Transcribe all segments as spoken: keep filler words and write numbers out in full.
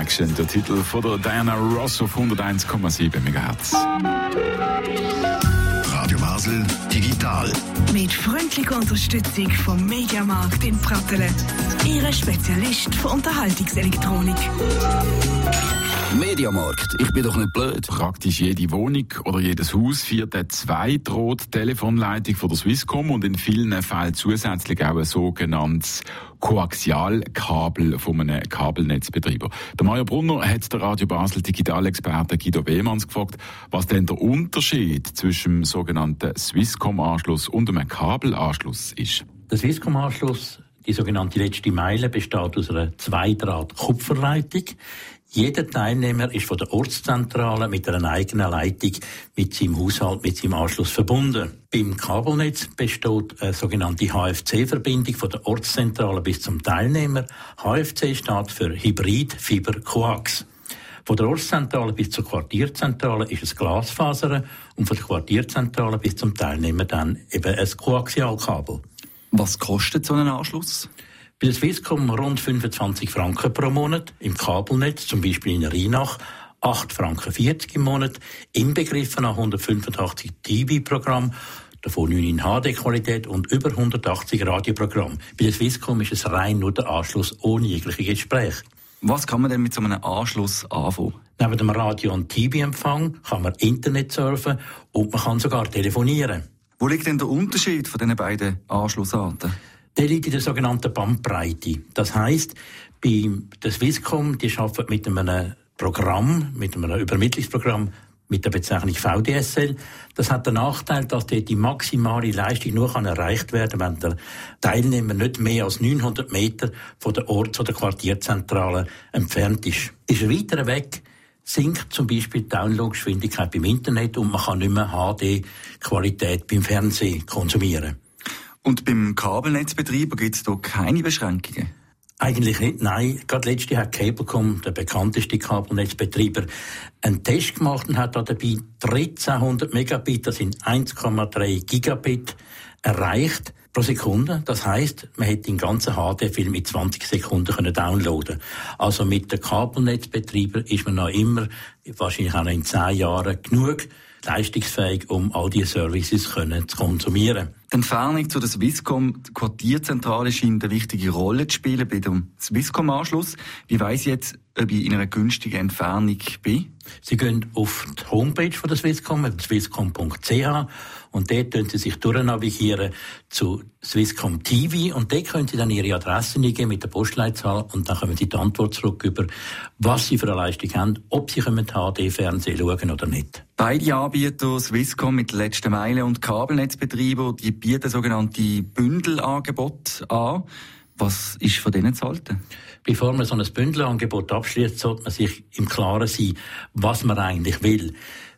Action, der Titel von der Diana Ross auf hunderteins Komma sieben Megahertz. Radio Basel Digital. Mit freundlicher Unterstützung vom Mediamarkt in Pratteln. Ihre Spezialist für Unterhaltungselektronik. Mediamarkt, ich bin doch nicht blöd. Praktisch jede Wohnung oder jedes Haus führt eine Zweidraht-Telefonleitung von der Swisscom und in vielen Fällen zusätzlich auch ein sogenanntes Koaxialkabel von einem Kabelnetzbetreiber. Der Maja Brunner hat der Radio Basel Digitalexperte Guido Wehmanns gefragt, was denn der Unterschied zwischen dem sogenannten Swisscom-Anschluss und einem Kabelanschluss ist. Der Swisscom-Anschluss, die sogenannte letzte Meile, besteht aus einer Zweidraht-Kupferleitung. Jeder Teilnehmer ist von der Ortszentrale mit einer eigenen Leitung mit seinem Haushalt, mit seinem Anschluss verbunden. Beim Kabelnetz besteht eine sogenannte H F C-Verbindung von der Ortszentrale bis zum Teilnehmer. H F C steht für Hybrid-Fiber-Coax. Von der Ortszentrale bis zur Quartierzentrale ist es Glasfaser und von der Quartierzentrale bis zum Teilnehmer dann eben ein Koaxialkabel. Was kostet so ein Anschluss? Bei der Swisscom rund fünfundzwanzig Franken pro Monat, im Kabelnetz, zum Beispiel in Rheinach, acht Franken vierzig im Monat, inbegriffen nach hundertfünfundachtzig T V-Programm, davon neun in H D-Qualität und über hundertachtzig Radioprogramm. Bei der Swisscom ist es rein nur der Anschluss ohne jegliche Gespräche. Was kann man denn mit so einem Anschluss anfangen? Neben dem Radio- und T V-Empfang kann man Internet surfen und man kann sogar telefonieren. Wo liegt denn der Unterschied von diesen beiden Anschlussarten? Der liegt in der sogenannten Bandbreite. Das heisst, bei der Swisscom, die arbeitet mit einem Programm, mit einem Übermittlungsprogramm mit der Bezeichnung V D S L. Das hat den Nachteil, dass dort die maximale Leistung nur kann erreicht werden kann, wenn der Teilnehmer nicht mehr als neunhundert Meter von der Orts- oder Quartierzentrale entfernt ist. Ist er weiter weg, sinkt zum Beispiel die Downloadgeschwindigkeit beim Internet und man kann nicht mehr H D-Qualität beim Fernsehen konsumieren. Und beim Kabelnetzbetreiber gibt es da keine Beschränkungen? Eigentlich nicht, nein. Gerade letztes Jahr hat Cablecom, der bekannteste Kabelnetzbetreiber, einen Test gemacht und hat dabei dreizehnhundert Megabit, das sind eins Komma drei Gigabit, erreicht pro Sekunde. Das heisst, man hätte den ganzen H D-Film in zwanzig Sekunden können downloaden. Also mit den Kabelnetzbetreibern ist man noch immer, wahrscheinlich auch noch in zehn Jahren, genug leistungsfähig, um all diese Services können zu konsumieren. Die Entfernung zu der Swisscom, die Quartierzentrale, scheint eine wichtige Rolle zu spielen bei dem Swisscom-Anschluss. Wie weiss ich jetzt, ob ich in einer günstigen Entfernung bin? Sie gehen auf die Homepage von der Swisscom, swisscom punkt c h, und dort können Sie sich durchnavigieren zu Swisscom T V und dort können Sie dann Ihre Adresse eingeben mit der Postleitzahl und dann kommen Sie die Antwort zurück über, was Sie für eine Leistung haben, ob Sie H D-Fernsehen schauen oder nicht. Beide Anbieter, Swisscom mit letzter Meile und Kabelnetzbetreiber, die bieten sogenannte Bündelangebote an. Was ist von denen zu halten? Bevor man so ein Bündelangebot abschließt, sollte man sich im Klaren sein, was man eigentlich will.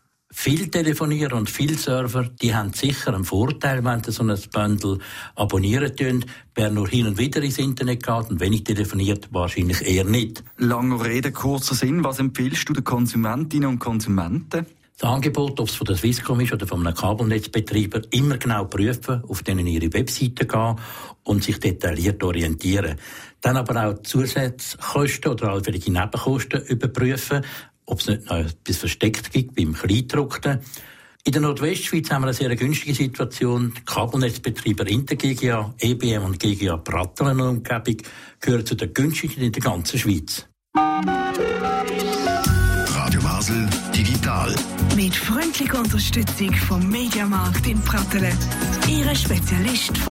Viel Telefonieren und viel Server, die haben sicher einen Vorteil, wenn sie so ein Bundle abonnieren tun. Wer nur hin und wieder ins Internet geht und wenig telefoniert, wahrscheinlich eher nicht. Langer Rede, kurzer Sinn. Was empfiehlst du den Konsumentinnen und Konsumenten? Das Angebot, ob es von der Swisscom ist oder von einem Kabelnetzbetreiber, immer genau prüfen, auf denen ihre Webseite gehen und sich detailliert orientieren. Dann aber auch Zusatzkosten oder allfällige Nebenkosten überprüfen, ob es nicht noch etwas versteckt gibt beim Kleindruckten. In der Nordwestschweiz haben wir eine sehr günstige Situation. Die Kabelnetzbetreiber Intergiga, E B M und G G A Pratteln und Umgebung gehören zu den günstigsten in der ganzen Schweiz. Radio Basel Digital. Mit freundlicher Unterstützung vom Mediamarkt in Pratteln. Ihre Spezialist